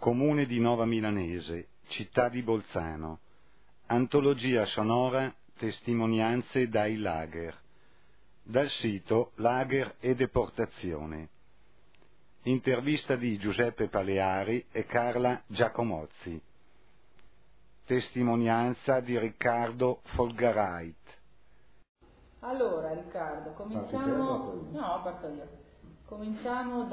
Comune di Nova Milanese, città di Bolzano. Antologia sonora Testimonianze dai lager. Dal sito Lager e Deportazione. Intervista di Giuseppe Paleari e Carla Giacomozzi. Testimonianza di Riccardo Folgarait. Allora Riccardo, cominciamo. No, parto io. Cominciamo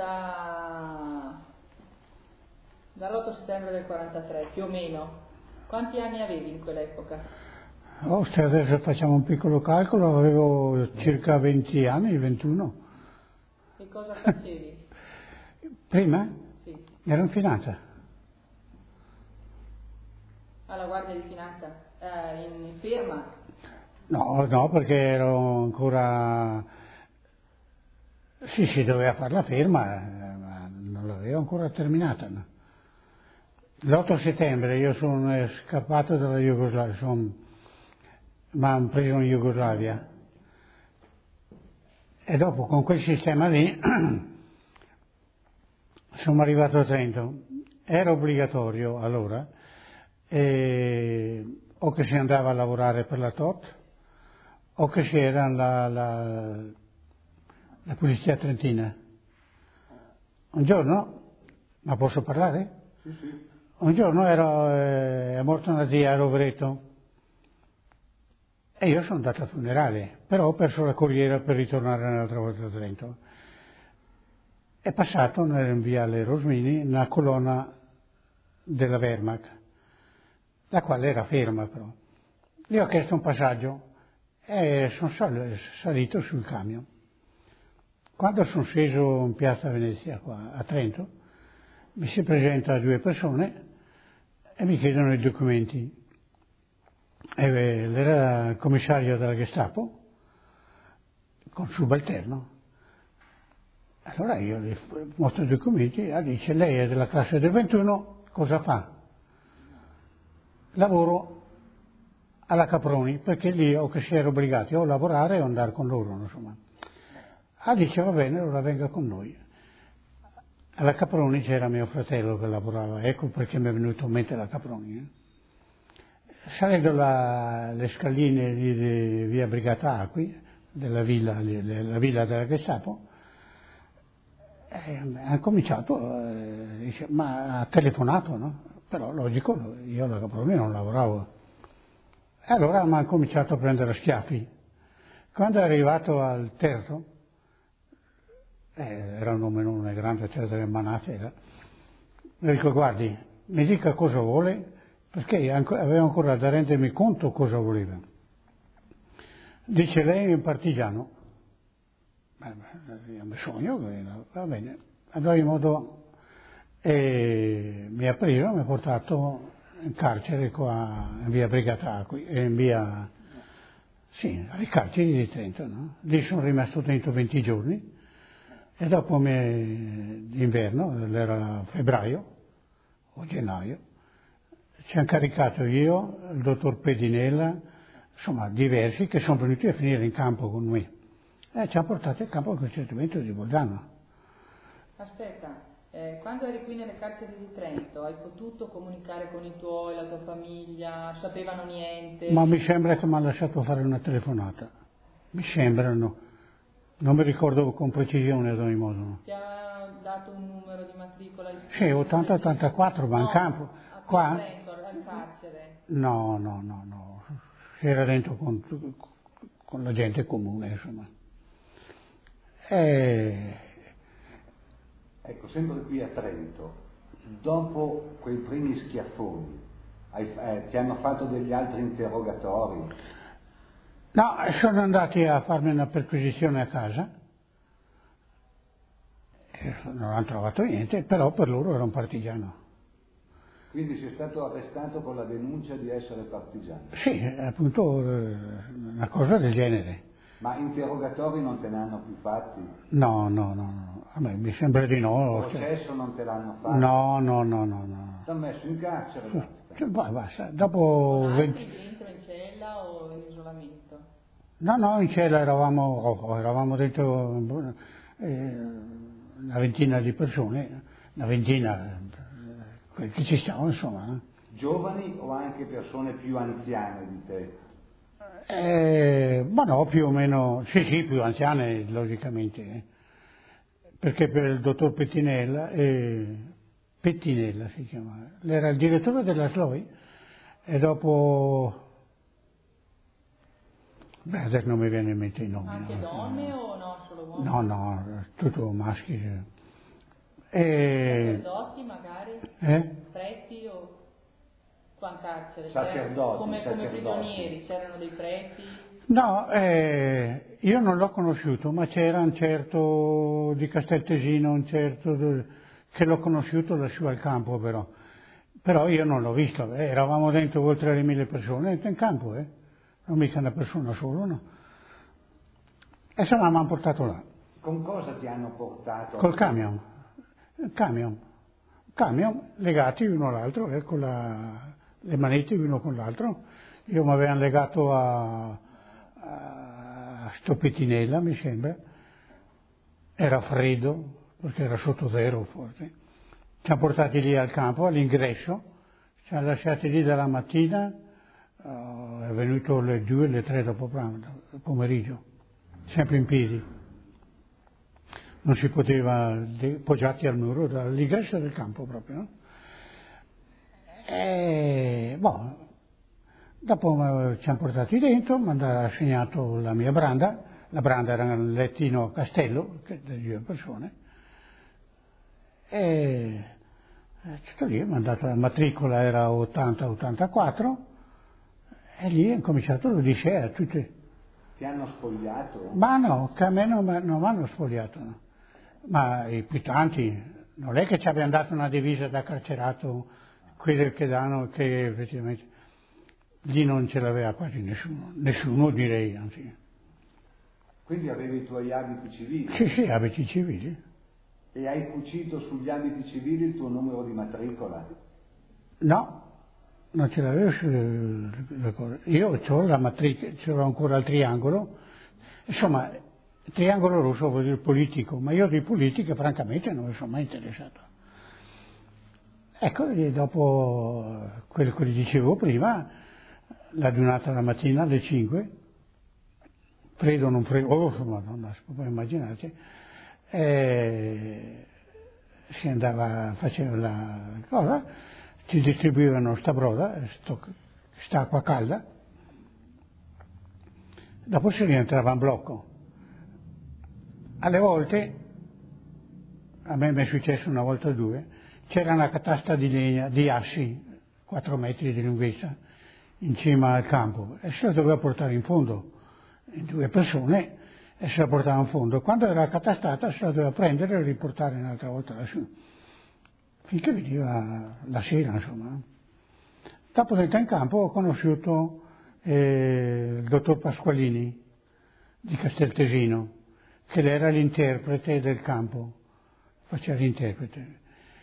dall'8 settembre del 43, più o meno. Quanti anni avevi in quell'epoca? Se adesso facciamo un piccolo calcolo, avevo circa 20 anni, 21. E cosa facevi? Prima? Sì. Ero in finanza. Alla Guardia di Finanza? In firma? No, perché ero ancora... Sì, doveva fare la firma, ma non l'avevo ancora terminata. No? L'8 settembre io sono scappato dalla Jugoslavia, mi hanno preso in Jugoslavia. E dopo con quel sistema lì sono arrivato a Trento. Era obbligatorio allora, o che si andava a lavorare per la TOT, o che c'era la polizia trentina. Un giorno, ma posso parlare? Sì. Un giorno è morta una zia a Rovereto e io sono andato al funerale, però ho perso la corriera per ritornare un'altra volta a Trento. È passato in viale Rosmini una colonna della Wehrmacht, la quale era ferma però. Gli ho chiesto un passaggio e sono salito sul camion. Quando sono sceso in piazza Venezia, qua a Trento, mi si presenta due persone e mi chiedono i documenti. Era il commissario della Gestapo con il subalterno. Allora io gli mostro i documenti e dice: lei è della classe del 21, cosa fa? Lavoro alla Caproni, perché lì o che si era obbligati o a lavorare o andare con loro, insomma. Dice: va bene, allora venga con noi. Alla Caproni c'era mio fratello che lavorava, ecco perché mi è venuto in mente la Caproni. Salendo le scaline di via Brigata Acqui, della villa della Gestapo, ha cominciato, dice, ma ha telefonato, no? Però logico, io alla Caproni non lavoravo. E allora mi ha cominciato a prendere a schiaffi. Quando è arrivato al terzo, era un nome grande, c'era delle manate, mi dico: guardi, mi dica cosa vuole, perché avevo ancora da rendermi conto cosa voleva. Dice: lei è un partigiano. Io mi sogno, va bene. Ad ogni modo mi ha preso, mi ha portato in carcere qua in via Brigata Acqui, alle carceri di Trento, no? Lì sono rimasto dentro 20 giorni e dopo d'inverno, era febbraio o gennaio, ci hanno caricato io, il dottor Pedinella, insomma diversi che sono venuti a finire in campo con me e ci hanno portato in campo al concentramento di Bolzano. Aspetta, quando eri qui nelle carceri di Trento hai potuto comunicare con i tuoi, la tua famiglia, sapevano niente? Ma mi sembra che mi hanno lasciato fare una telefonata, mi sembrano, non mi ricordo con precisione ad ogni modo. No. Ti ha dato un numero di matricola? Sì, 80-84, ma in campo. Qua? Al carcere? No, era dentro con la gente comune, insomma. Ecco, sempre qui a Trento, dopo quei primi schiaffoni, ti hanno fatto degli altri interrogatori? No, sono andati a farmi una perquisizione a casa, non hanno trovato niente, però per loro era un partigiano. Quindi sei stato arrestato con la denuncia di essere partigiano? Sì, appunto una cosa del genere. Ma interrogatori non te ne hanno più fatti? No, a me mi sembra di no. Processo non te l'hanno fatto? No. Ti hanno messo in carcere? Basta, dopo... dentro in cella o in isolamento? No, in cella eravamo dentro una ventina di persone, una ventina, che ci stiamo, insomma. Giovani o anche persone più anziane di te? Ma no, più o meno, sì, più anziane, logicamente, perché per il dottor Pettinella si chiamava, era il direttore della SLOI e dopo, adesso non mi viene in mente i nomi. Anche no? donne o no, solo uomini? No, tutto maschi. Sacerdoti magari? Preti o qua in carcere? Sacerdoti, come prigionieri, c'erano dei preti? No, io non l'ho conosciuto, ma c'era un certo di Casteltesino, un certo che l'ho conosciuto lassù al campo però io non l'ho visto, eravamo dentro oltre le 1000 persone in campo, non mica una persona solo, no. E se l'hanno portato là. Con cosa ti hanno portato? Col camion, legati uno all'altro, con le manette uno con l'altro. Io mi avevano legato a sto Pettinella, mi sembra, era freddo, perché era sotto zero forse. Ci hanno portati lì al campo, all'ingresso, ci hanno lasciati lì dalla mattina, è venuto alle 2, alle 3 dopo pomeriggio, sempre in piedi. Non si poteva, poggiati al muro, dall'ingresso del campo proprio, no? Dopo ci hanno portati dentro, mi hanno assegnato la mia branda, la branda era un lettino a castello, di 2 persone, e tutto lì, mi hanno dato la matricola, era 80-84, e lì ho cominciato l'Odissea, tutti. Ti hanno spogliato? Ma no, che a me non mi hanno spogliato, no. Ma i pitanti, non è che ci abbiano dato una divisa da carcerato, quelle che danno, che effettivamente lì non ce l'aveva quasi nessuno direi, anzi. Quindi avevi i tuoi abiti civili? Sì, abiti civili. E hai cucito sugli abiti civili il tuo numero di matricola? No, non ce l'avevo sulle cose. Io ho la matricola, c'ho ancora il triangolo, insomma, il triangolo rosso vuol dire politico, ma io di politica francamente non mi sono mai interessato. Ecco, e dopo quello che dicevo prima, la giornata la mattina alle 5, freddo o non freddo, madonna, si può immaginarci, si andava, faceva la cosa, ci distribuivano sta broda, sta acqua calda, dopo si rientrava in blocco. Alle volte, a me mi è successo una volta o 2, c'era una catasta di legna, di assi, 4 metri di lunghezza, in cima al campo, e se la doveva portare in fondo, in 2 persone, e se la portava in fondo. Quando era accatastata se la doveva prendere e riportare un'altra volta lassù, finché veniva la sera, insomma. Dopo dentro in campo ho conosciuto il dottor Pasqualini di Casteltesino, che era l'interprete del campo, faceva l'interprete.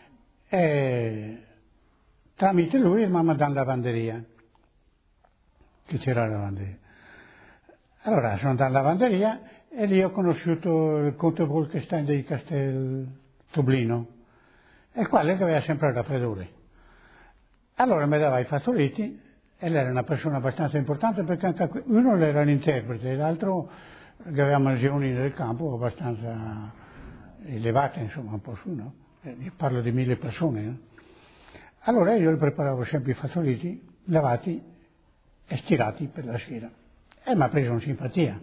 E tramite lui mi ha mandato in lavanderia, che c'era la lavanderia. Allora sono andato in lavanderia e lì ho conosciuto il conte Wolkenstein di Castel Toblino, il quale aveva sempre il raffreddore. Allora mi dava i fazzoletti e lei era una persona abbastanza importante perché anche uno era l'interprete, l'altro che aveva mansioni del campo abbastanza elevate, insomma, un po' su, no? Parlo di 1000 persone, no? Allora io le preparavo sempre i fazzoletti lavati e stirati per la sera e mi ha preso in simpatia.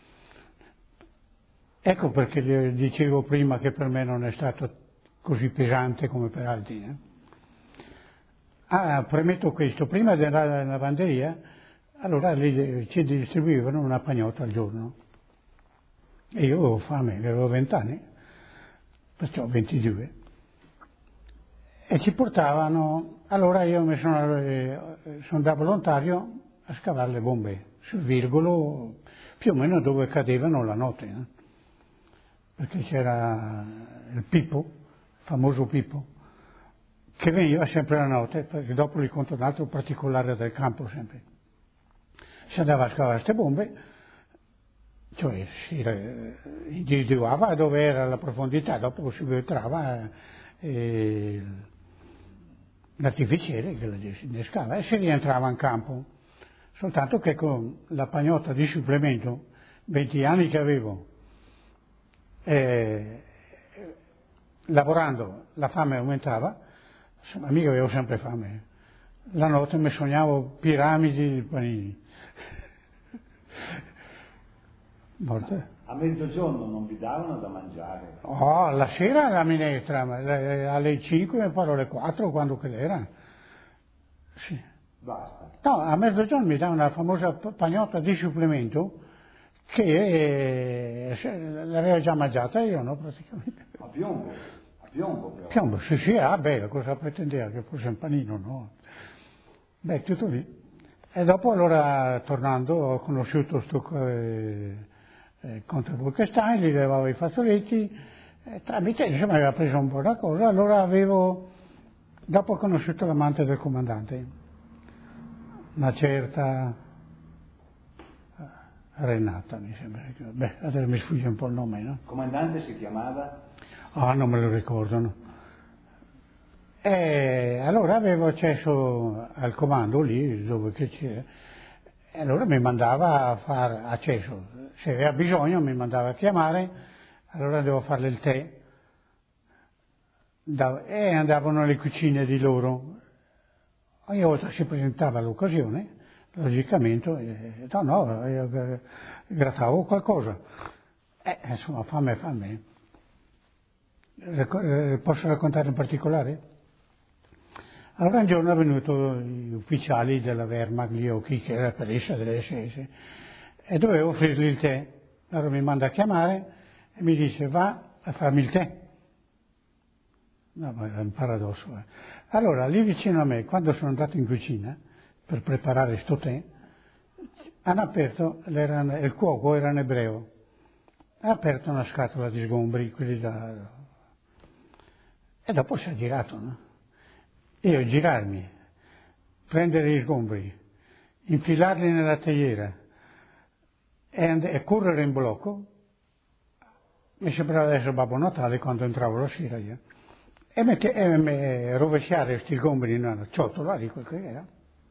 Ecco perché le dicevo prima che per me non è stato così pesante come per altri. Premetto questo, prima di andare in lavanderia, allora ci distribuivano una pagnotta al giorno. E io avevo fame, avevo 20 anni, perciò 22. E ci portavano, allora io mi sono da volontario a scavare le bombe sul Virgolo, più o meno dove cadevano la notte, perché c'era il Pippo, il famoso Pippo, che veniva sempre la notte, perché dopo gli conto un altro particolare del campo sempre. Si andava a scavare queste bombe, cioè si individuava dove era la profondità, dopo si entrava l'artificiere che la disinnescava e si rientrava in campo. Soltanto che con la pagnotta di supplemento, 20 anni che avevo, lavorando la fame aumentava, insomma mica avevo sempre fame. La notte mi sognavo piramidi di panini. Morte. A mezzogiorno non vi davano da mangiare? Oh, la sera la minestra, alle 5 mi pare alle 4 quando che era. Sì. Basta. No, a mezzogiorno mi davano la famosa pagnotta di supplemento che l'avevo già mangiata io, no, praticamente. A piombo però. Piombo, sì, sì, beh, cosa pretendeva? Che fosse un panino, no? Beh, tutto lì. E dopo allora, tornando, ho conosciuto sto Conte Bolkestein, gli levavo i fazzoletti, tramite, insomma, aveva preso un po' la cosa, allora dopo ho conosciuto l'amante del comandante, una certa Renata, mi sembra. Beh, adesso mi sfugge un po' il nome, no? Il comandante si chiamava? Ah, non me lo ricordano. E allora avevo accesso al comando lì, dove che c'era, e allora mi mandava a fare accesso. Se aveva bisogno mi mandava a chiamare, allora devo farle il tè. E andavano alle cucine di loro. Ogni volta si presentava l'occasione, logicamente, io grattavo qualcosa. Insomma, fame. Posso raccontare in particolare? Allora un giorno è venuto gli ufficiali della Wehrmacht, lì o chi che era per essa delle SS, e dovevo offrirgli il tè. Allora mi manda a chiamare e mi dice va a farmi il tè. No, ma è un paradosso. Allora, lì vicino a me, quando sono andato in cucina per preparare sto tè, hanno aperto, il cuoco era un ebreo, ha aperto una scatola di sgombri, quelli da... E dopo si è girato, no? Io girarmi, prendere gli sgombri, infilarli nella teiera e correre in blocco, mi sembrava adesso Babbo Natale quando entravo la sera io, e rovesciare questi sgombri in una ciotola di quel che era,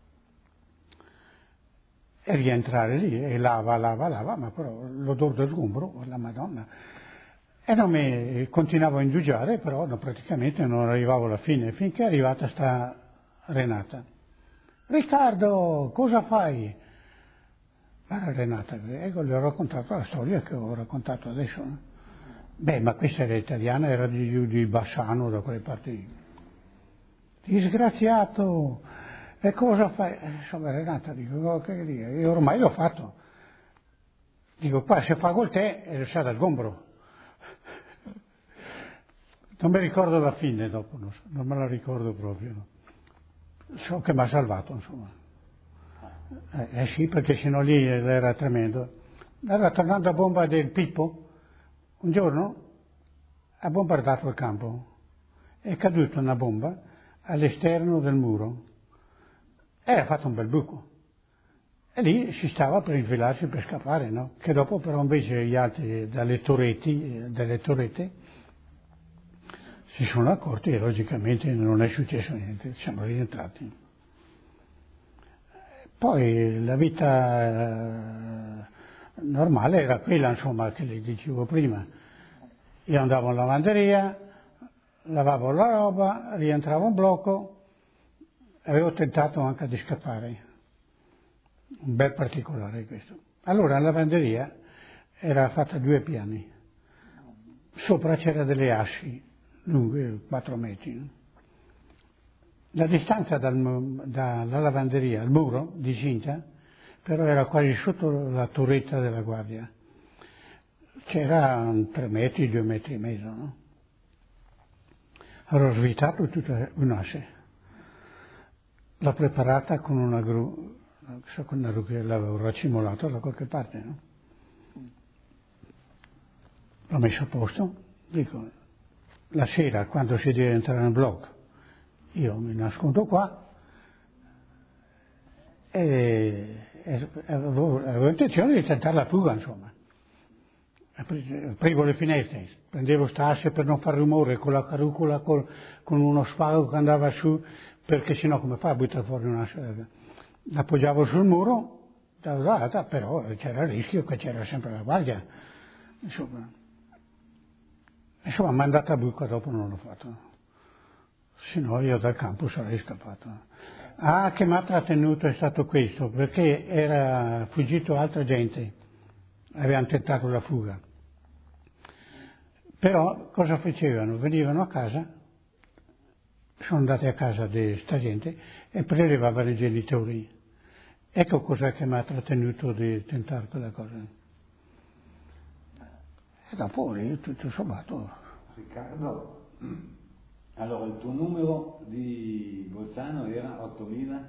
e rientrare lì, e lava, ma però l'odore del sgombro, la Madonna. E non mi continuavo a indugiare, però praticamente non arrivavo alla fine, finché è arrivata sta Renata. Riccardo, cosa fai? Era Renata, ecco, le ho raccontato la storia che ho raccontato adesso. No? Beh, ma questa era italiana, era di Bassano, da quelle parti lì. Disgraziato, e cosa fai? Insomma, Renata, dico, che dire, io ormai l'ho fatto. Dico, qua se fa col tè, è sa da sgombro. Non mi ricordo la fine dopo, non me la ricordo proprio. No. So che mi ha salvato, insomma. Sì, perché sennò lì era tremendo. Allora, tornando a bomba del Pippo, un giorno ha bombardato il campo. È caduta una bomba all'esterno del muro e ha fatto un bel buco. E lì si stava per infilarsi per scappare, no? Che dopo però invece gli altri delle torrette, si sono accorti e logicamente non è successo niente, siamo rientrati. Poi la vita normale era quella, insomma, che le dicevo prima. Io andavo in lavanderia, lavavo la roba, rientravo in blocco, avevo tentato anche di scappare. Un bel particolare questo. Allora la lavanderia era fatta a 2 piani, sopra c'era delle asci lunghe 4 metri. La distanza dalla lavanderia al muro di cinta però era quasi sotto la torretta della guardia. C'era 3 metri, 2 metri e mezzo, no? Allora ho svitato tutta un'asse, l'ho preparata con una gru, con una gru che l'avevo racimolato da qualche parte, no? L'ho messo a posto, dico, la sera quando si deve entrare nel blocco, io mi nascondo qua e avevo intenzione di tentare la fuga, insomma. Aprivo le finestre, prendevo sta asse per non fare rumore con la carrucola, con uno spago che andava su, perché sennò come fa a buttare fuori una... L'appoggiavo sul muro, però c'era il rischio che c'era sempre la guardia. Insomma, mi è andata a buca, dopo non l'ho fatto. Se no io dal campo sarei scappato. Ah, che mi ha trattenuto è stato questo, perché era fuggito altra gente, avevano tentato la fuga. Però cosa facevano? Venivano a casa, sono andati a casa di sta gente e prelevavano i genitori. Ecco cos'è che mi ha trattenuto di tentare quella cosa. E dopo io tutto sommato. Riccardo, allora il tuo numero di Bolzano era 8000?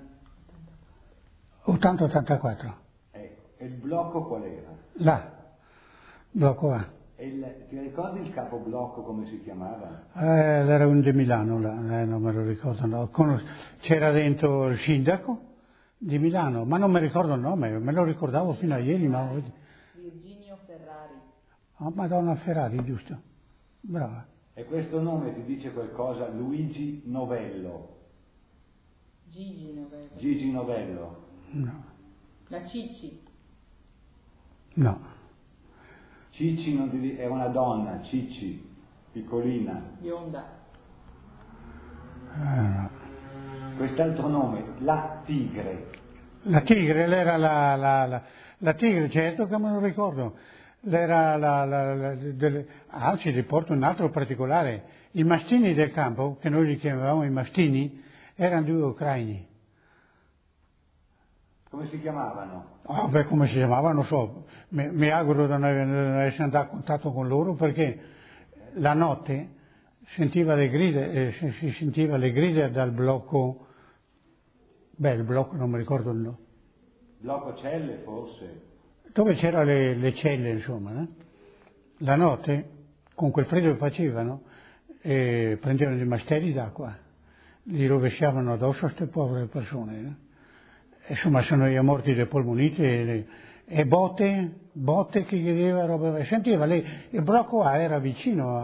80-84. Ecco, e il blocco qual era? Là, blocco A. Ti ricordi il capoblocco come si chiamava? Era un di Milano, là, non me lo ricordo. No. C'era dentro il sindaco di Milano, ma non mi ricordo il nome, me lo ricordavo fino a ieri. Ma... Virginio Ferrari. Oh, Madonna Ferrari, giusto. Brava. E questo nome ti dice qualcosa? Luigi Novello. Gigi Novello. Gigi Novello. No. La Cicci. No. Cicci non ti era una donna, Cicci, piccolina. Bionda. No. Quest'altro nome, la Tigre. La Tigre, era la Tigre, certo che me lo ricordo. Anzi, ti porto un altro particolare. I mastini del campo, che noi li chiamavamo i mastini, erano 2 ucraini. Come si chiamavano? Ah, beh, come si chiamavano, non so. Mi auguro di non essere andato a contatto con loro, perché la notte si sentiva le grida dal blocco, il blocco non mi ricordo il nome. Blocco Celle forse? Dove c'erano le celle, insomma, no? La notte, con quel freddo che facevano, prendevano dei masteri d'acqua, li rovesciavano addosso a queste povere persone, no? Insomma, sono i morti dei polmoniti e botte che chiedeva roba. Sentiva lei, il blocco A era vicino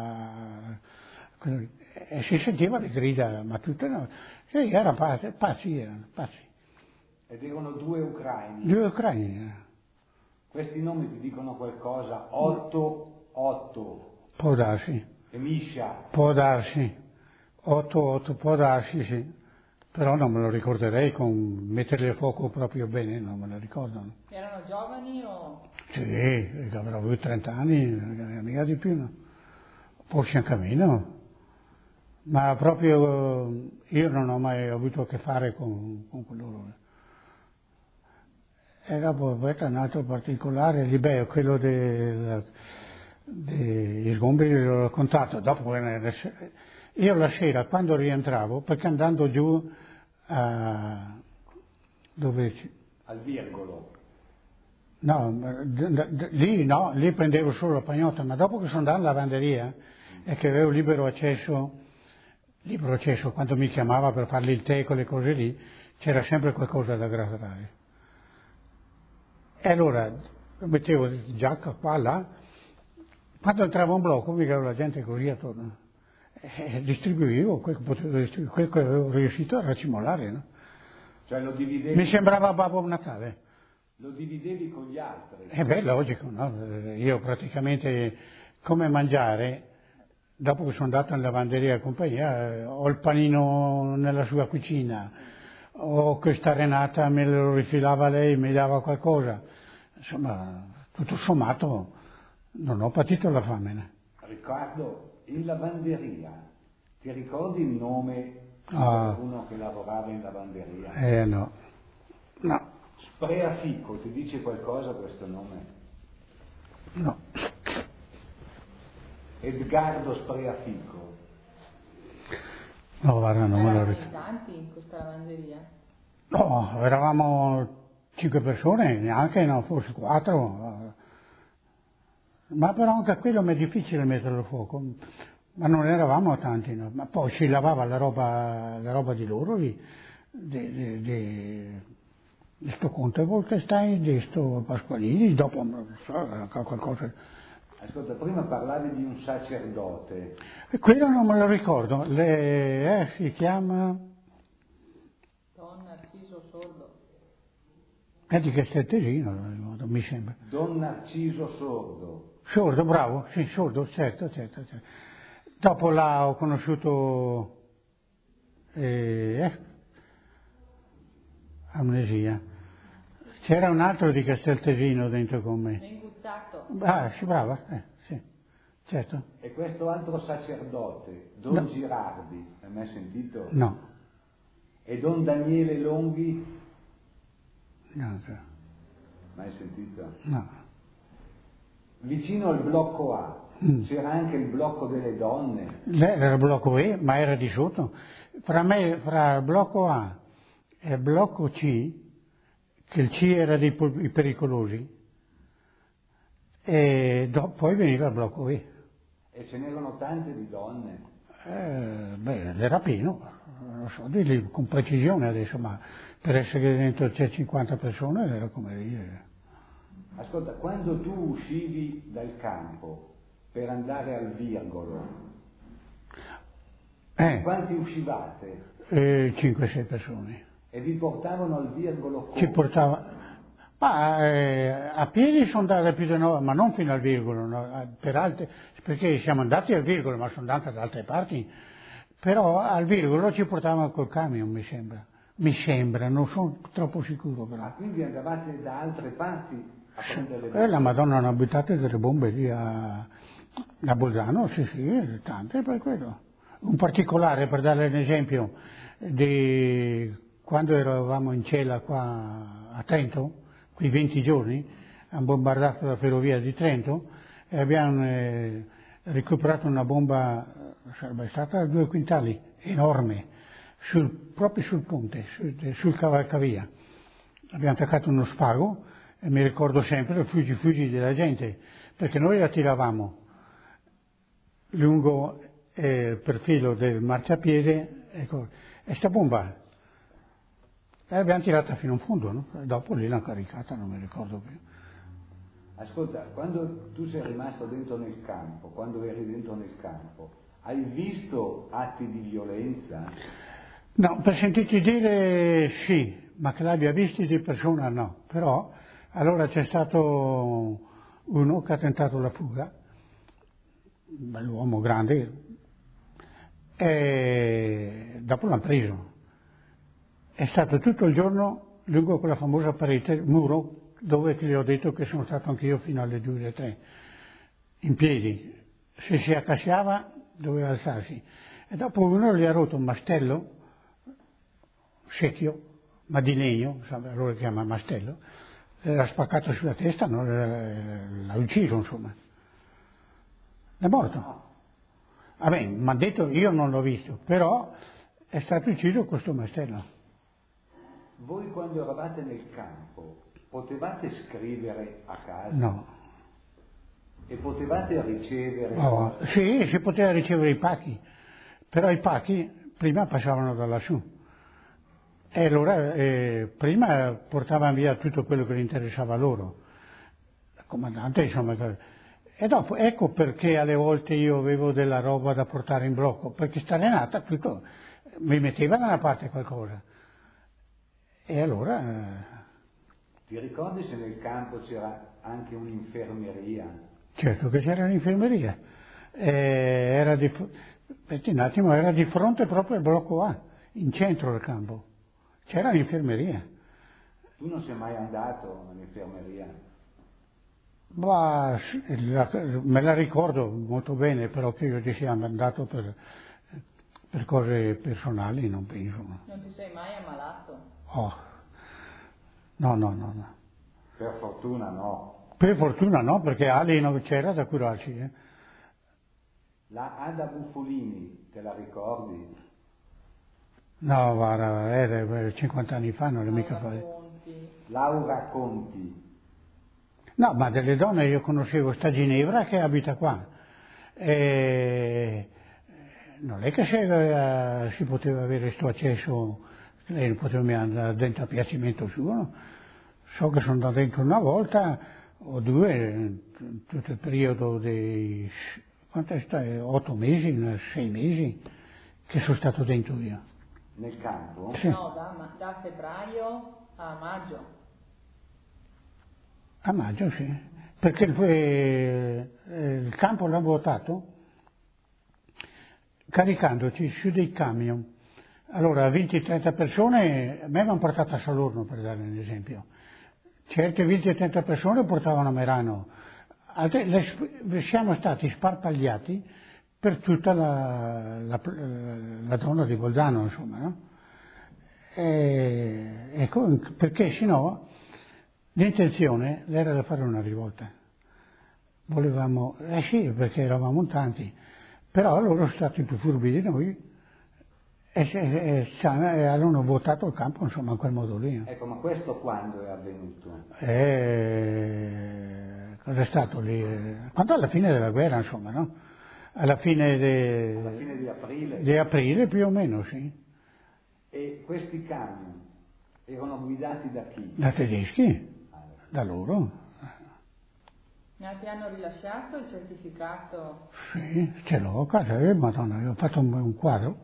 e si sentiva le grida, ma tutte no. Sì, erano pazzi. Ed erano 2 ucraini. 2 ucraini. Questi nomi ti dicono qualcosa? Otto. Può darsi. E Miscia. Può darsi. 8, può darsi, sì. Però non me lo ricorderei con metterli a fuoco proprio bene, non me lo ricordo. Erano giovani o? Sì, avrò avuto 30 anni, mica di più, no? Forse anche meno. Ma proprio io non ho mai avuto a che fare con loro. Era poi un altro particolare, lì, quello degli sgombri l'ho raccontato. Dopo, io la sera, quando rientravo, perché andando giù dove... Al Virgolo. No, lì prendevo solo la pagnotta, ma dopo che sono andato in lavanderia e che avevo libero accesso, quando mi chiamava per fargli il tè, quelle cose lì, c'era sempre qualcosa da grattare. E allora mettevo giacca qua, là, quando entrava un blocco mi avevo la gente così attorno. Distribuivo quel che avevo riuscito a racimolare, no? Cioè lo dividevi? Mi sembrava Babbo Natale. Lo dividevi con gli altri? Logico, no? Io praticamente, come mangiare, dopo che sono andato in lavanderia e compagnia, ho il panino nella sua cucina, o questa Renata me lo rifilava lei, mi dava qualcosa. Insomma, tutto sommato non ho patito la fame. Riccardo, in lavanderia, ti ricordi il nome di qualcuno che lavorava in lavanderia? No. Spreafico, ti dice qualcosa questo nome? No. Edgardo Spreafico. No, guarda, non me lo ricordo. Erano tanti in questa lavanderia? No, eravamo 5 persone, neanche, no, forse 4. Ma però anche quello mi è difficile metterlo a fuoco. Ma non eravamo tanti, no? Ma poi si lavava la roba di loro, di sto Conte Bolkestein, di sto Pasqualini, dopo non so, qualcosa. Ascolta, prima parlavi di un sacerdote. Quello non me lo ricordo, si chiama Don Narciso Sordo. È di Casteltesino, mi sembra. Don Narciso Sordo. Sordo, bravo, sì, sordo, certo. Dopo là ho conosciuto amnesia. C'era un altro di Casteltesino dentro con me. Menguttato. Ah, sì, brava, sì, certo. E questo altro sacerdote, Don Girardi, hai mai sentito? No. E Don Daniele Longhi, No. mai sentito? No. Vicino al blocco A c'era anche il blocco delle donne. Era il blocco E, ma era di sotto. Fra il blocco A e il blocco C, che il C era dei pericolosi, e poi veniva il blocco E. E ce n'erano tante di donne. Era pieno, non so dirli con precisione adesso, ma per essere dentro c'è 50 persone era come dire. Ascolta, quando tu uscivi dal campo per andare al Virgolo, quanti uscivate? 5-6 persone. E vi portavano al Virgolo come? Ci portava, ma a piedi sono andati più di 9, ma non fino al Virgolo, no, perché siamo andati al Virgolo, ma sono andati da altre parti, però al Virgolo ci portavano col camion, mi sembra, non sono troppo sicuro però. Quindi andavate da altre parti a prendere le bombe? La Madonna hanno abitato delle bombe lì a Bolzano, sì, tante per quello. Un particolare, per dare un esempio, di quando eravamo in cella qua a Trento, quei 20 giorni, hanno bombardato la ferrovia di Trento e abbiamo recuperato una bomba, sarebbe stata 2 quintali, enorme, proprio sul ponte, sul cavalcavia. Abbiamo attaccato uno spago e mi ricordo sempre il fuggi della gente, perché noi la tiravamo lungo il perfilo del marciapiede, ecco, e sta bomba l'abbiamo tirata fino in fondo, no? E dopo lì l'hanno caricata, non mi ricordo più. Ascolta, quando tu sei rimasto dentro nel campo, quando eri dentro nel campo, hai visto atti di violenza? No, per sentirti dire sì, ma che l'abbia visti di persona no, però allora c'è stato uno che ha tentato la fuga, un bell'uomo grande, e dopo l'hanno preso. È stato tutto il giorno lungo quella famosa parete, muro, dove ti ho detto che sono stato anch'io fino alle 2 alle 3, in piedi. Se si accasciava doveva alzarsi. E dopo uno gli ha rotto un mastello, secchio, ma di legno, allora chiama mastello, l'ha spaccato sulla testa, no? L'ha ucciso insomma. È morto. Vabbè, mi ha detto, io non l'ho visto, però è stato ucciso con questo mastello. Voi quando eravate nel campo potevate scrivere a casa? No. E potevate ricevere? Oh, sì, si poteva ricevere i pacchi, però i pacchi prima passavano da lassù. E allora prima portavano via tutto quello che gli interessava a loro. Il comandante, insomma. E dopo, ecco perché alle volte io avevo della roba da portare in blocco, perché sta allenata tutto, mi metteva da una parte qualcosa. E allora... Ti ricordi se nel campo c'era anche un'infermeria? Certo che c'era un'infermeria. Aspetti un attimo, era di fronte proprio al blocco A, in centro del campo. C'era l'infermeria. Tu non sei mai andato all'infermeria? Ma, me la ricordo molto bene, però che io ci sia andato per cose personali, non penso. Non ti sei mai ammalato? Oh, no. Per fortuna no. Per fortuna no, perché Ali non c'era da curarci. La Ada Buffolini, te la ricordi? No, guarda, era 50 anni fa, non è mica fare. Laura Conti. No, ma delle donne io conoscevo sta Ginevra che abita qua. Non è che si poteva avere questo accesso, lei non poteva mai andare dentro a piacimento suo. No? So che sono andato dentro una volta o due, tutto il periodo dei, quanto è stato? 8 mesi, 6 mesi che sono stato dentro io. nel campo? Sì. No, da febbraio a maggio. A maggio, sì, perché il campo l'ha votato caricandoci su dei camion. Allora, 20-30 persone, a me mi hanno portato a Salorno, per dare un esempio. Certe 20-30 persone portavano a Merano, siamo stati sparpagliati per tutta la zona di Bolzano, insomma, no? Ecco, perché sennò l'intenzione era di fare una rivolta. Volevamo, sì, perché eravamo in tanti, però loro sono stati più furbi di noi e hanno votato il campo, insomma, in quel modo lì. Ecco, ma questo quando è avvenuto? Cos'è stato lì? Quando alla fine della guerra, insomma, no? Alla fine di aprile? Di aprile più o meno, sì. E questi camion erano guidati da chi? Da tedeschi, da loro. Ti hanno rilasciato il certificato? Sì, ce l'ho a casa, madonna, io ho fatto un quadro.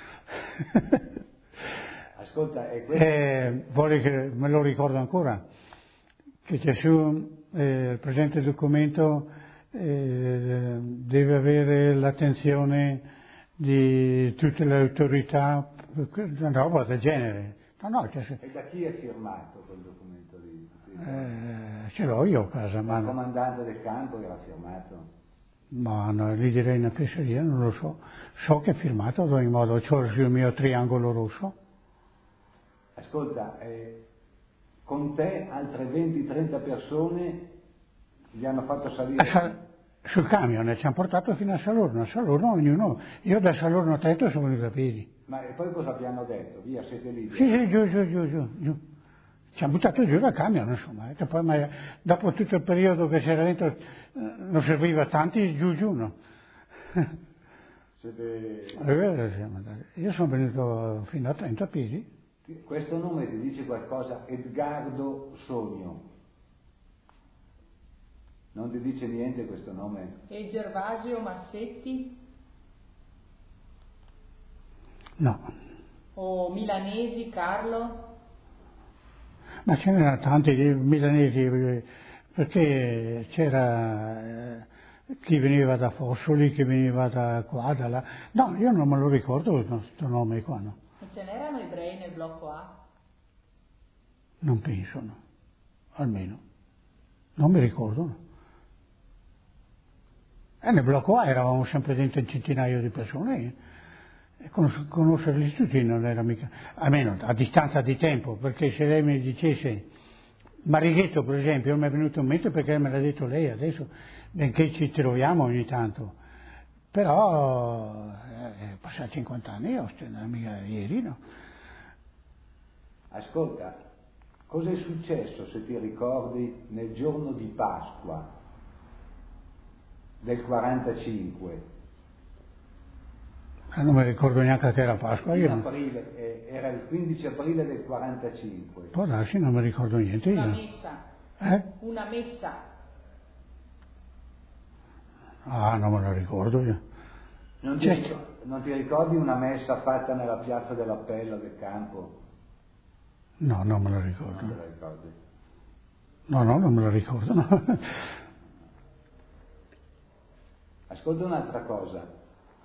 Ascolta, e questo... vuole che me lo ricordo ancora, che c'è su il presente documento deve avere l'attenzione di tutte le autorità, una roba del genere. No, e da chi è firmato quel documento lì? Ce l'ho io a casa, ma... Il comandante del campo era firmato? Ma no, lì direi una fesseria, non lo so. So che è firmato ad ogni modo, c'ho sul mio triangolo rosso. Ascolta, con te altre 20-30 persone li hanno fatto salire? Sul camion ci hanno portato fino a Salorno ognuno. Io da Salorno a Trento sono venuto a piedi. Ma e poi cosa vi hanno detto? Via, siete lì? Sì, giù. Ci hanno buttato giù dal camion, insomma. E poi, ma dopo tutto il periodo che c'era dentro non serviva tanti, giù, no. Io sono venuto fino a Trento a piedi. Questo nome ti dice qualcosa? Edgardo Sogno. Non ti dice niente questo nome? E Gervasio Massetti? No. O Milanesi Carlo? Ma ce n'erano tanti milanesi, perché c'era chi veniva da Fossoli, chi veniva da qua, da là. No, io non me lo ricordo questo nome qua, no. E ce n'erano ebrei nel blocco A? Non penso, no. Almeno. Non mi ricordo, no. E nel blocco A eravamo sempre dentro un centinaio di persone. E conoscerli tutti non era mica, almeno a distanza di tempo, perché se lei mi dicesse Marighetto, per esempio, non mi è venuto in mente perché me l'ha detto lei adesso, benché ci troviamo ogni tanto, però passati 50 anni, non è mica ieri, no? Ascolta, cosa è successo, se ti ricordi, nel giorno di Pasqua del 45? Non mi ricordo neanche che era Pasqua. In aprile, era il 15 aprile del 45. Può darsi, non mi ricordo niente io. Una messa. Una messa. Ah, non me lo ricordo io. Non ti ricordi una messa fatta nella piazza dell'appello del campo? No, non me lo ricordo. Non te la ricordi? No, non me lo ricordo, no. Ascolta un'altra cosa.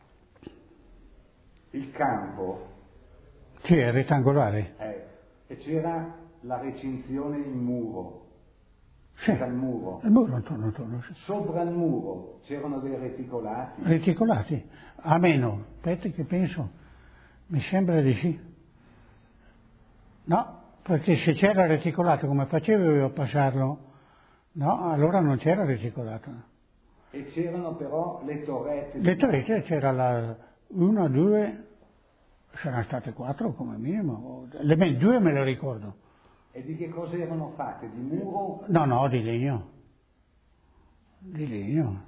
Il campo... Sì, è rettangolare. E c'era la recinzione in muro. Sì. C'era il muro. Il muro intorno, sì. Sopra il muro c'erano dei reticolati. Reticolati? A meno. Aspetta che penso. Mi sembra di sì. No, perché se c'era reticolato come facevo io a passarlo, no, allora non c'era reticolato. E c'erano però le torrette. Le torrette c'era la... 1, 2, saranno state 4 come minimo, 2 me le ricordo. E di che cosa erano fatte? Di muro? No, di legno. Di legno.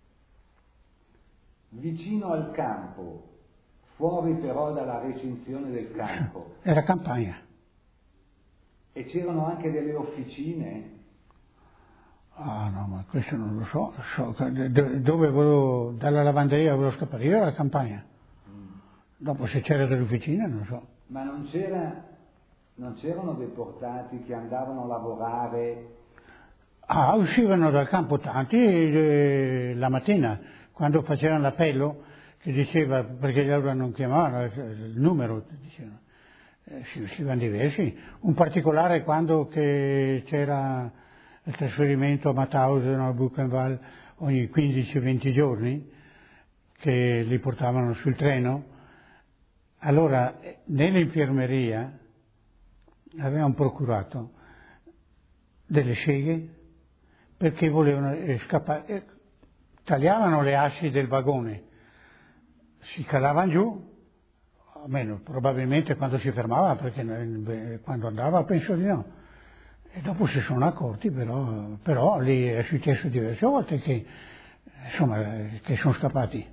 Vicino al campo, fuori però dalla recinzione del campo. Era campagna. E c'erano anche delle officine? Ah no, ma questo non lo so. Dove volevo, dalla lavanderia volevo scappare, io era la campagna. Dopo se c'era delle officine non so. Ma non c'erano deportati che andavano a lavorare? Uscivano dal campo tanti la mattina, quando facevano l'appello, che diceva, perché loro non chiamavano il numero, dicevano, si uscivano diversi. Un particolare quando che c'era il trasferimento a Mauthausen o a Buchenwald ogni 15-20 giorni, che li portavano sul treno, allora nell'infermeria avevano procurato delle seghe perché volevano scappare, tagliavano le asci del vagone, si calavano giù, almeno probabilmente quando si fermava, perché quando andava penso di no, e dopo si sono accorti, però lì è successo diverse volte che, insomma, che sono scappati.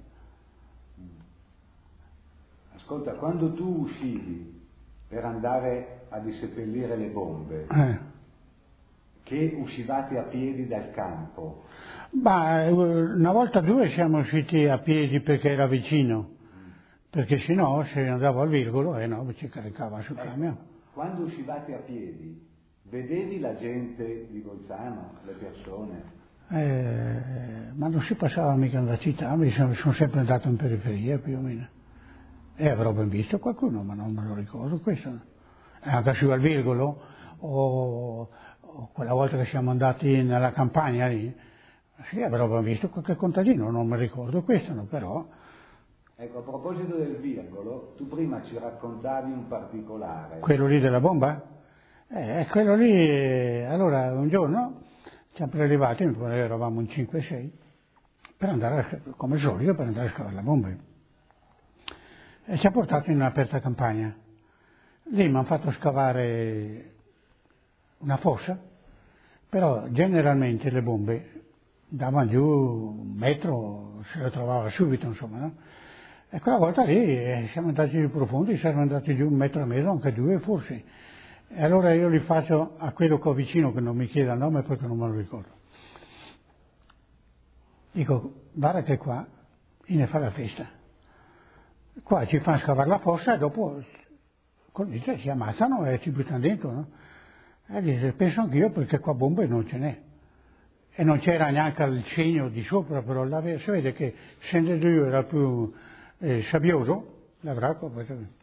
Ascolta, quando tu uscivi per andare a disseppellire le bombe, che uscivate a piedi dal campo? Una volta o due siamo usciti a piedi perché era vicino, perché sennò se andavo al Virgolo ci caricava sul camion. Quando uscivate a piedi, vedevi la gente di Bolzano, le persone? Ma non si passava mica nella città, sono sempre andato in periferia più o meno. E avrò ben visto qualcuno, ma non me lo ricordo questo. Anche su al Virgolo, o quella volta che siamo andati nella campagna lì, sì, avrò ben visto qualche contadino, non mi ricordo questo, no, però. Ecco, a proposito del Virgolo, tu prima ci raccontavi un particolare. Quello lì della bomba? Quello lì, allora un giorno ci hanno prelevati, eravamo in 5-6, per andare, come al solito, per andare a scavare la bomba. E ci ha portato in un'aperta campagna. Lì mi hanno fatto scavare una fossa, però generalmente le bombe davano giù 1 metro, se le trovava subito, insomma, no? E quella volta lì siamo andati più profondi, siamo andati giù 1,5 metri, anche 2 forse. E allora io li faccio a quello che ho vicino, che non mi chiede il nome perché non me lo ricordo. Dico, guarda che qua ne fa la festa. Qua ci fanno scavare la fossa e dopo così ci ammazzano e ci buttano dentro, no? E dice, penso anch'io perché qua bombe non ce n'è. E non c'era neanche il segno di sopra, però si vede che essendo lui era più sabbioso, l'avrà completamente.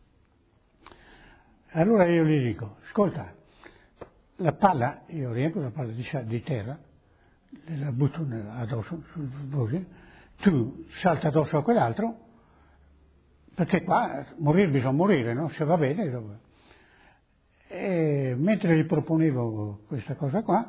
Allora io gli dico, ascolta, la palla, io riempio la palla di terra, la butto addosso sul bosco, tu salta addosso a quell'altro, perché qua morire bisogna morire, no? Se va bene, dopo. E mentre gli proponevo questa cosa qua,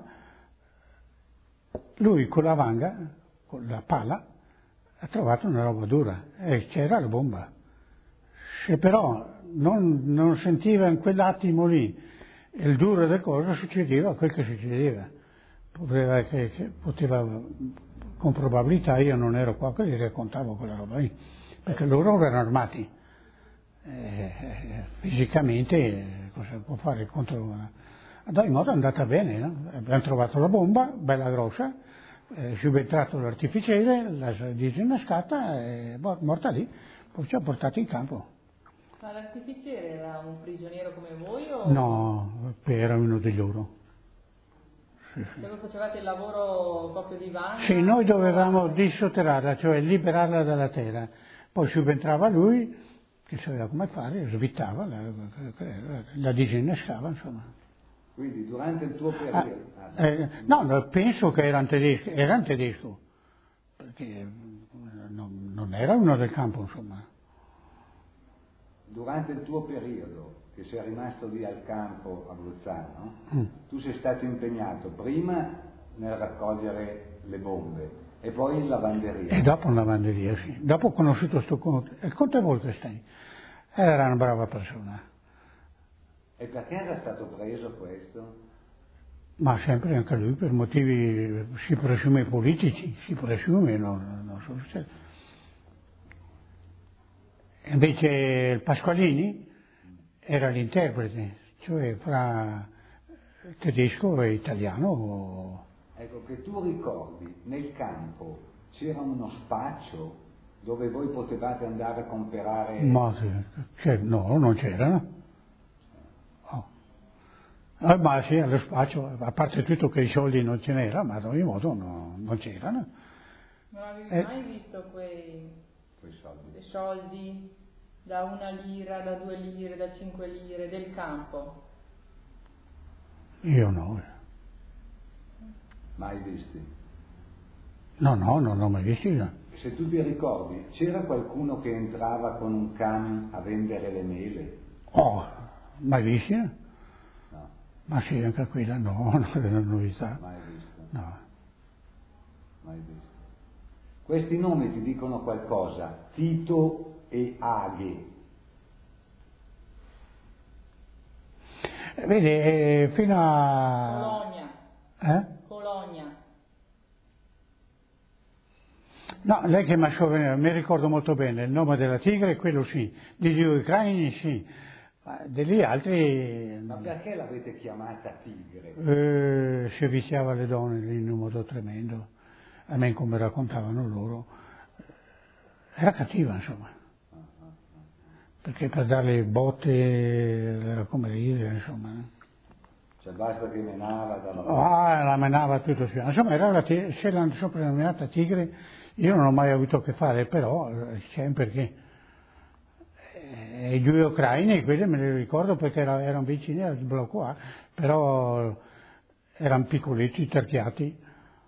lui con la vanga, con la pala, ha trovato una roba dura e c'era la bomba. Se però non sentiva in quell'attimo lì il duro delle cose, succedeva quel che succedeva. Poteva, con probabilità, io non ero qua che gli raccontavo quella roba lì, perché loro erano armati. Fisicamente cosa può fare contro? Ad ogni modo è andata bene, no? Abbiamo trovato la bomba, bella grossa, subentrato l'artificiere, l'ha disinnescata e morta lì, poi ci ha portato in campo. Ma l'artificiere era un prigioniero come voi o? No, era uno di loro. Sì. Se voi facevate il lavoro proprio di vanga? Sì, noi dovevamo dissotterrarla, cioè liberarla dalla terra, poi subentrava lui, che sapeva come fare, svittava, la disinnescava, insomma. Quindi durante il tuo periodo? No, penso che era un tedesco, perché non era uno del campo, insomma. Durante il tuo periodo, che sei rimasto lì al campo a Bruzzano, tu sei stato impegnato prima nel raccogliere le bombe e poi in lavanderia. E dopo in lavanderia, sì. Dopo ho conosciuto sto conte, il conte Wolkenstein. Era una brava persona. E perché era stato preso questo? Ma sempre anche lui per motivi, si presume politici, non so se. Invece il Pasqualini era l'interprete, cioè fra tedesco e italiano. Ecco, che tu ricordi, nel campo c'era uno spaccio dove voi potevate andare a comprare... Ma no, non c'erano. Oh. Ma sì, allo spazio, a parte tutto che i soldi non ce n'era, ma ad ogni modo non c'erano. Non avevi mai visto quei soldi da 1 lira, da 2 lire, da 5 lire del campo? Io no. Mai visti? No, non l'ho mai visti. No. Se tu ti ricordi, c'era qualcuno che entrava con un camion a vendere le mele? Oh, mai visti? No. Ma sì, anche quella no, non è una novità. Mai visto? No. Mai visto. Questi nomi ti dicono qualcosa, Tito e Aghe. Vedi, fino a... Colonia. Colonia. No, lei che mi ricordo molto bene, il nome della tigre, quello sì, degli ucraini sì, ma degli altri... Ma perché l'avete chiamata tigre? Si viziava le donne lì in un modo tremendo, a me come raccontavano loro, era cattiva insomma, perché per darle botte era come ridere insomma. Cioè basta che menava dalla parte. La menava tutto spiano, insomma era se l'hanno soprannominata tigre, io non ho mai avuto a che fare, però c'è perché. I due ucraini, quelli me li ricordo perché erano vicini al blocco A, però erano piccoletti, terchiati.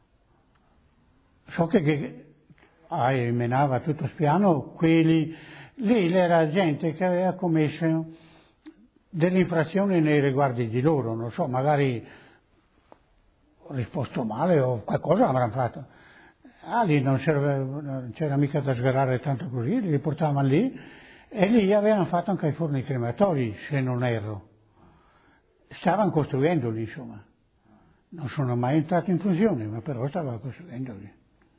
So che menava tutto spiano, quelli, lì era gente che aveva commesso delle infrazioni nei riguardi di loro, non so, magari ho risposto male o qualcosa avranno fatto. Lì non c'era mica da sgarrare tanto così, li riportavano lì e lì avevano fatto anche i forni crematori, se non erro. Stavano costruendoli, insomma. Non sono mai entrato in funzione, ma però stavano costruendoli.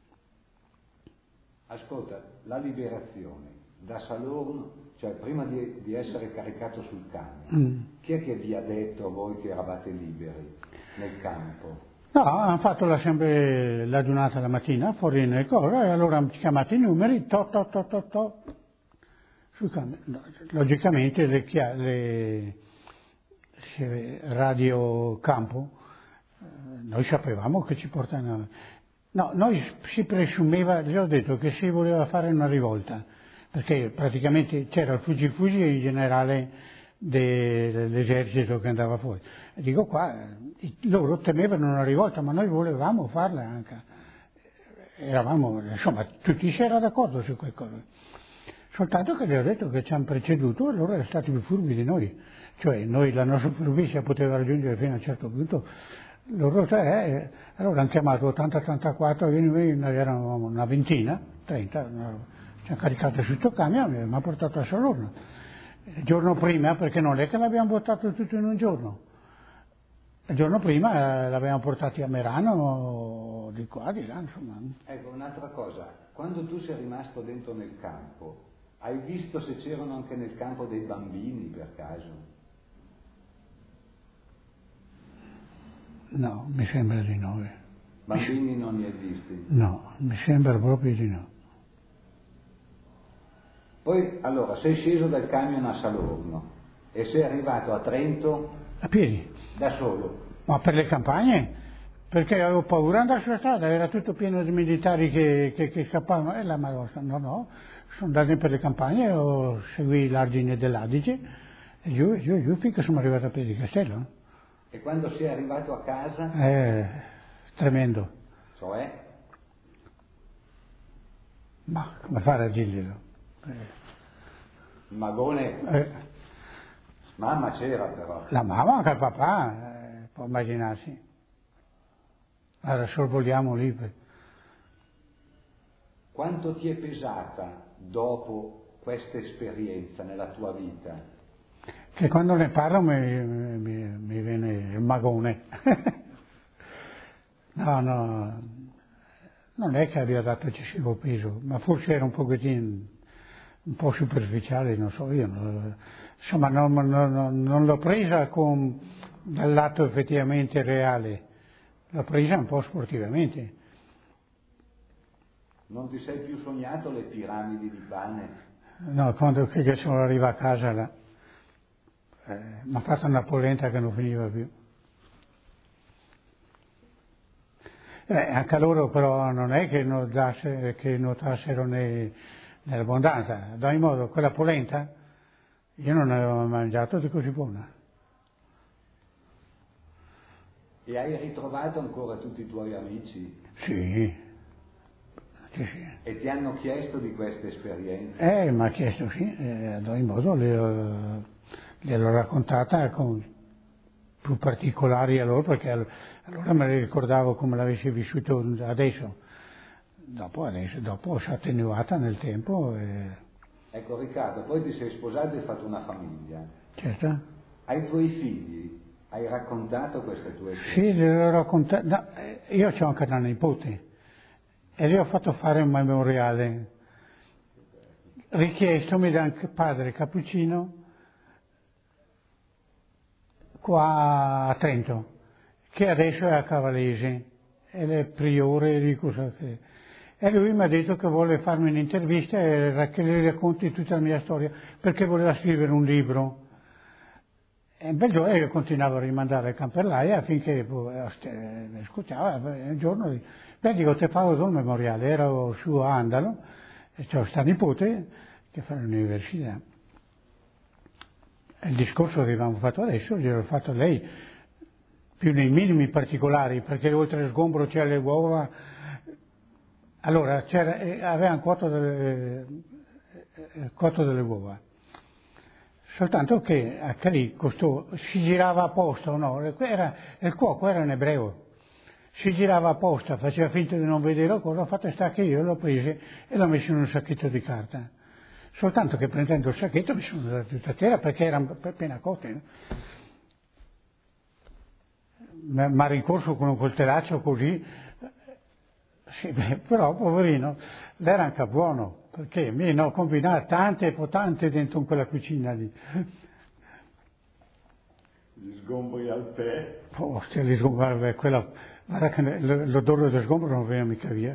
Ascolta, la liberazione da Salorno, cioè prima di essere caricato sul camion, chi è che vi ha detto a voi che eravate liberi nel campo? No, hanno fatto la giornata la mattina, fuori nel coro, e allora hanno chiamato i numeri, sul camion. No, logicamente le radio campo, noi sapevamo che ci portavano. No, noi si presumeva, già ho detto, che si voleva fare una rivolta, perché praticamente c'era il fuggi il generale dell'esercito che andava fuori. E dico qua, loro temevano una rivolta, ma noi volevamo farla anche. Eravamo, insomma, tutti si era d'accordo su quel cosa. Soltanto che le ho detto che ci hanno preceduto e loro erano stati più furbi di noi. Cioè, noi la nostra furbizia poteva raggiungere fino a un certo punto. Loro allora hanno chiamato 80-84, erano una ventina, 30, ci hanno caricato su sto camion e mi ha portato a Salorno. Il giorno prima, perché non è che l'abbiamo portato tutto in un giorno, il giorno prima l'abbiamo portati a Merano, di qua, di là, insomma. Ecco, un'altra cosa, quando tu sei rimasto dentro nel campo, hai visto se c'erano anche nel campo dei bambini per caso? No, mi sembra di no. Bambini non li hai visti? No, mi sembra proprio di no. Poi, allora, sei sceso dal camion a Salorno e sei arrivato a Trento? A piedi. Da solo? Ma per le campagne? Perché avevo paura di andare sulla strada, era tutto pieno di militari che scappavano. E la Madonna, no, sono andato per le campagne, ho seguito l'argine dell'Adige, e giù, finché sono arrivato a Piedi Castello. E quando sei arrivato a casa? Tremendo. Cioè? Ma come fare a dirglielo? Il magone? Mamma c'era però. La mamma, anche il papà, può immaginarsi. Allora sorvoliamo lì. Quanto ti è pesata dopo questa esperienza nella tua vita? Che quando ne parlo mi viene il magone. No, non è che abbia dato eccessivo peso, ma forse era un pochettino, un po' superficiale, non so io. Insomma, non l'ho presa dal lato effettivamente reale, l'ho presa un po' sportivamente. Non ti sei più sognato le piramidi di pane? No, quando che sono arrivato a casa mi ha fatto una polenta che non finiva più. Anche loro però non è che notassero nell'abbondanza. Ad ogni modo, quella polenta io non avevo mai mangiato di così buona. E hai ritrovato ancora tutti i tuoi amici? Sì, sì, sì. E ti hanno chiesto di queste esperienze? Mi ha chiesto sì, ad ogni modo gliel'ho raccontata con più particolari a loro, perché allora me le ricordavo come l'avessi vissuto adesso. Dopo si è attenuata nel tempo. Ecco Riccardo, poi ti sei sposato e hai fatto una famiglia. Certo. Ai tuoi figli hai raccontato queste tue esperienze? Sì, gliel'ho raccontato. No, io ho anche una nipote e le ho fatto fare un memoriale richiestomi da un padre cappuccino qua a Trento, che adesso è a Cavallese, ed è priore di cosa che... E lui mi ha detto che vuole farmi un'intervista e che le racconti tutta la mia storia, perché voleva scrivere un libro. E un bel giorno io continuavo a rimandare a Camperlaia affinché mi ascoltava. Un giorno dico, te pago il memoriale, ero su a Andalo e c'ho sta nipote che fa l'università. Il discorso che avevamo fatto adesso gliel'ho fatto a lei, più nei minimi particolari, perché oltre al sgombro c'era le uova. Allora, aveva un cotto delle uova, soltanto che anche lì si girava apposta, o no? Il cuoco era un ebreo, si girava apposta, faceva finta di non vedere la cosa, ho fatto sta che io l'ho presa e l'ho messo in un sacchetto di carta. Soltanto che prendendo il sacchetto mi sono dato tutta a terra perché erano appena cotte. No? Mi ha rincorso con un coltellaccio così, sì, però poverino, l'era anche buono, perché mi ne ho combinato tante e tante dentro in quella cucina lì. Gli sgombri al tè? Ostia, gli sgombri, guarda che l'odore dello sgombro non veniva mica via.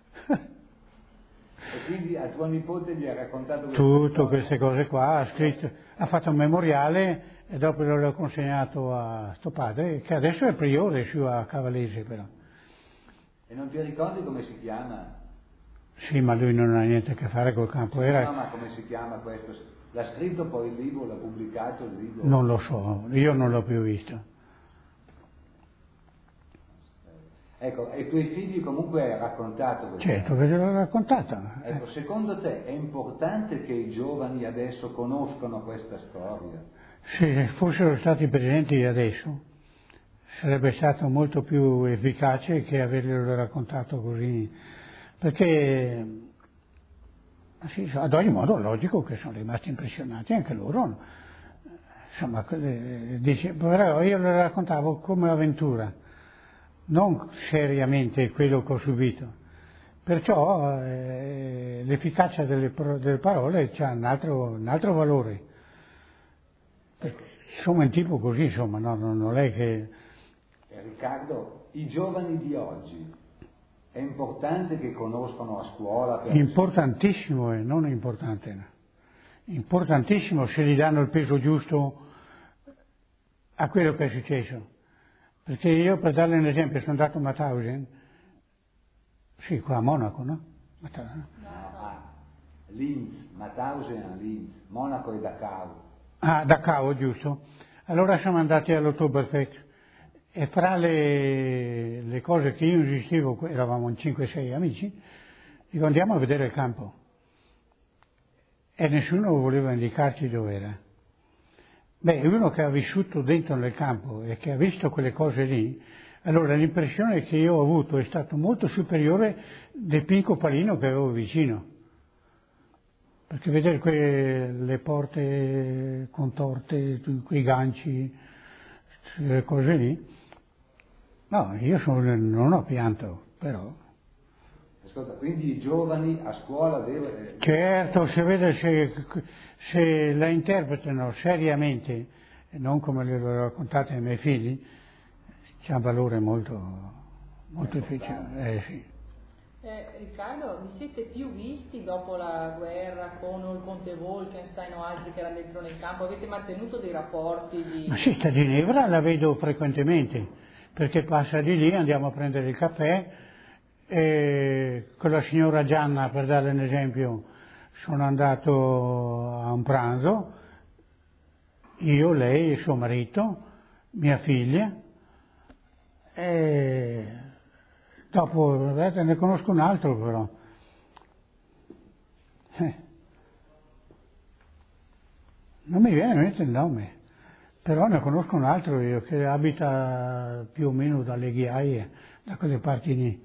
E quindi a tua nipote gli hai raccontato tutte queste cose qua, ha fatto un memoriale e dopo l'ho consegnato a sto padre, che adesso è priore su a Cavallese però. E non ti ricordi come si chiama? Sì, ma lui non ha niente a che fare col campo. No, ma come si chiama questo? L'ha scritto poi il libro, l'ha pubblicato il libro? Non lo so, io non l'ho più visto. Ecco, e i tuoi figli comunque hai raccontato questo? Certo che gliel'ho raccontata. Ecco, secondo te è importante che i giovani adesso conoscano questa storia? Se fossero stati presenti adesso, sarebbe stato molto più efficace che averglielo raccontato così, perché sì, ad ogni modo è logico che sono rimasti impressionati anche loro. Insomma, però io lo raccontavo come avventura, non seriamente quello che ho subito. Perciò l'efficacia delle parole ha un altro valore. Insomma, un tipo così, insomma, no, non è che... Riccardo, i giovani di oggi, è importante che conoscano a scuola? Importantissimo, non è importante. No. Importantissimo se gli danno il peso giusto a quello che è successo. Perché io, per darle un esempio, sono andato a Mauthausen, sì, qua a Monaco, no? Linz, Mauthausen a Linz, Monaco e Dachau. Ah, Dachau, giusto. Allora siamo andati all'Oktoberfest e fra le cose che io insistevo, eravamo in 5-6 amici, dico andiamo a vedere il campo. E nessuno voleva indicarci dove era. Beh, uno che ha vissuto dentro nel campo e che ha visto quelle cose lì, allora l'impressione che io ho avuto è stata molto superiore del pinco palino che avevo vicino. Perché vedere le porte contorte, quei ganci, quelle cose lì, no, io non ho pianto, però... Ascolta, quindi i giovani a scuola devono... Certo, si vede se la interpretano seriamente, e non come le ho raccontate ai miei figli, c'ha un valore molto efficace. Sì. Riccardo, vi siete più visti dopo la guerra con il conte Wolkenstein o altri che erano dentro nel campo? Avete mantenuto dei rapporti di... Ma sì, a Ginevra la vedo frequentemente, perché passa di lì, andiamo a prendere il caffè, e con la signora Gianna, per darle un esempio, sono andato a un pranzo, io, lei, suo marito, mia figlia, e dopo ne conosco un altro però. Non mi viene in mente il nome, però ne conosco un altro io che abita più o meno dalle Ghiaie, da quelle parti lì.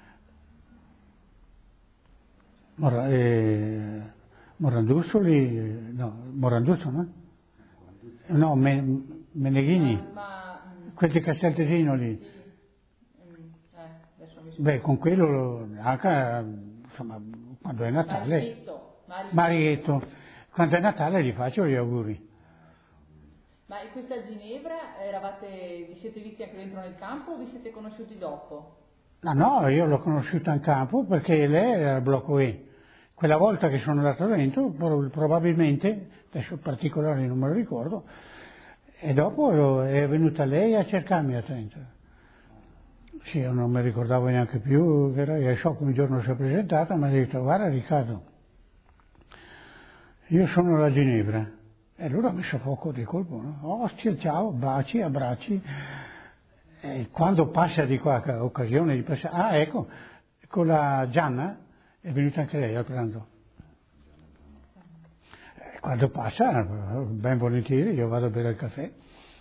Morandusoli, no, Moranduzzo, no? No, Meneghini, quel di Casteltesino lì. adesso mi Beh, con quello anche, insomma, quando è Natale, Marietto, quando è Natale gli faccio gli auguri. Ma in questa Ginevra vi siete visti anche dentro nel campo o vi siete conosciuti dopo? No, io l'ho conosciuta in campo perché lei era al blocco E. Quella volta che sono andato dentro, probabilmente, adesso il particolare non me lo ricordo, e dopo è venuta lei a cercarmi a Trento. Sì, io non mi ricordavo neanche più, io so che un giorno si è presentata e mi ha detto: guarda Riccardo, io sono alla Ginevra. E allora ho messo fuoco di colpo, no? Ostia, ciao, baci, abbracci. E quando passa di qua, occasione di passare, ecco, con la Gianna è venuta anche lei al pranzo. E quando passa, ben volentieri, io vado a bere il caffè.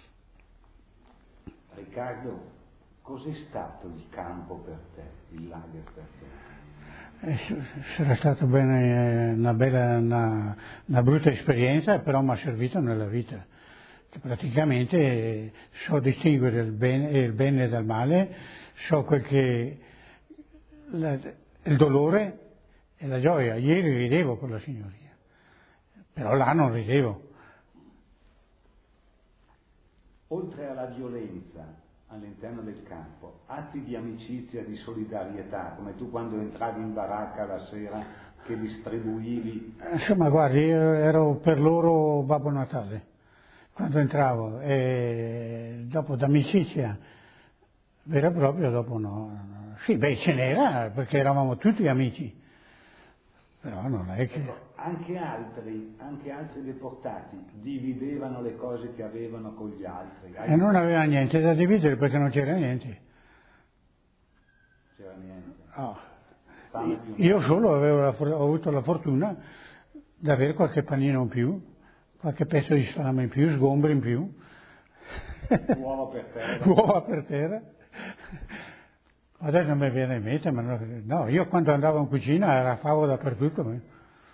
Riccardo, cos'è stato il campo per te, il lager per te? Sarà stata una brutta esperienza, però mi ha servito nella vita. Praticamente so distinguere il bene dal male, so quel che il dolore e la gioia. Ieri ridevo con la signoria, però là non ridevo. Oltre alla violenza all'interno del campo, atti di amicizia, di solidarietà, come tu quando entravi in baracca la sera che distribuivi? Insomma, guardi, io ero per loro Babbo Natale quando entravo, e dopo d'amicizia vera e propria, dopo no. Sì, beh, ce n'era perché eravamo tutti amici, però non è che... Anche altri deportati dividevano le cose che avevano con gli altri. E non aveva niente da dividere perché non c'era niente. C'era niente. Oh. Io solo ho avuto la fortuna di avere qualche panino in più, qualche pezzo di salame in più, sgombri in più. Uova per terra. Uova per terra. Adesso non mi viene in mente, ma no, io quando andavo in cucina era favo dappertutto.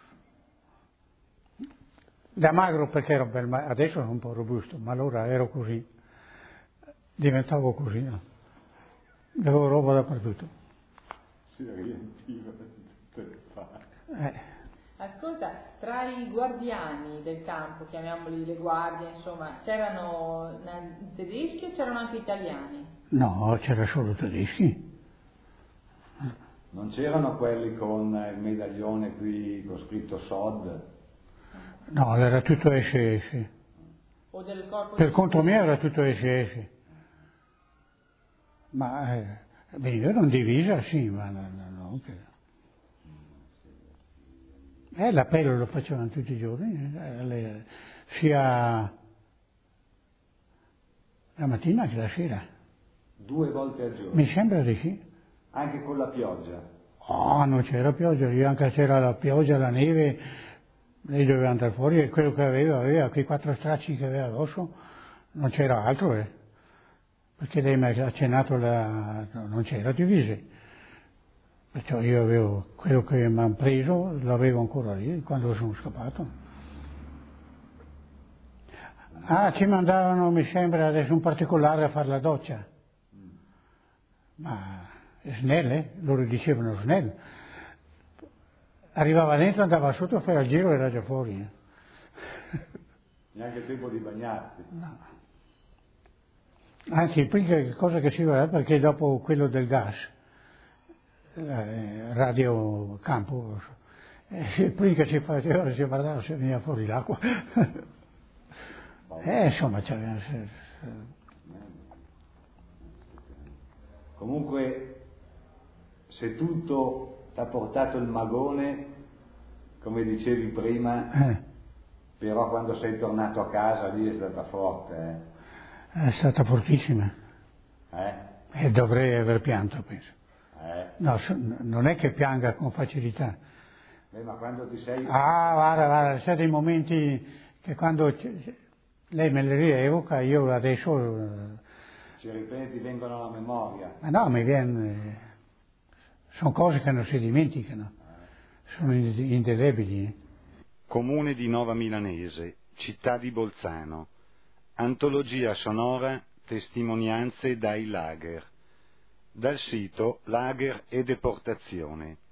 Da magro perché ero adesso sono un po' robusto, ma allora ero così, diventavo così, no? Avevo roba dappertutto. Si riempiva di tutte le parti. Ascolta, tra i guardiani del campo, chiamiamoli le guardie, insomma, c'erano tedeschi o c'erano anche italiani? No, c'era solo tedeschi. Non c'erano quelli con il medaglione qui con scritto SOD? No, era tutto SS. O del corpo per conto mio era tutto SS. Ma io ero in divisa, sì, ma non che... l'appello lo facevano tutti i giorni, sia la mattina che la sera. 2 volte al giorno? Mi sembra di sì. Anche con la pioggia? Oh, non c'era pioggia, anche c'era la pioggia, la neve, lei doveva andare fuori e quello che aveva quei 4 stracci che aveva addosso, non c'era altro, perché lei mi ha accennato, non c'era divise. Perciò io avevo quello che mi hanno preso, l'avevo ancora lì quando sono scappato. Ci mandavano, mi sembra, adesso un particolare a fare la doccia. Ma snelle, loro dicevano snelle. Arrivava dentro, andava sotto, faceva il giro e era già fuori. Neanche il tempo di bagnarti? No. Anzi, l'unica cosa che si vedeva, perché dopo quello del gas, Radio Campo, prima che ci faceva, ci guardava se veniva fuori l'acqua. Insomma, comunque, se tutto ti ha portato il magone, come dicevi prima, però quando sei tornato a casa lì è stata forte. È stata fortissima. E dovrei aver pianto, penso. No, non è che pianga con facilità. Ma quando ti sei... guarda, c'è dei momenti che quando lei me li rievoca, io adesso... Ci ripeti, vengono alla memoria. Ma no, mi viene... Sono cose che non si dimenticano, sono indelebili. Comune di Nova Milanese, città di Bolzano. Antologia sonora, testimonianze dai lager. Dal sito Lager e Deportazione.